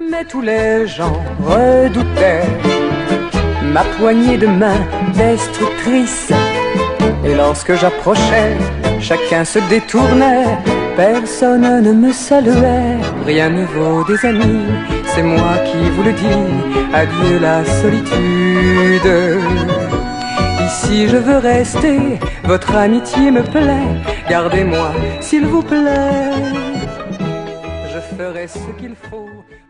Mais tous les gens redoutaient ma poignée de main destructrice. Et lorsque j'approchais, chacun se détournait. Personne ne me saluait. Rien ne vaut des amis, c'est moi qui vous le dis. Adieu la solitude. Ici je veux rester, votre amitié me plaît. Gardez-moi s'il vous plaît. Je ferai ce qu'il faut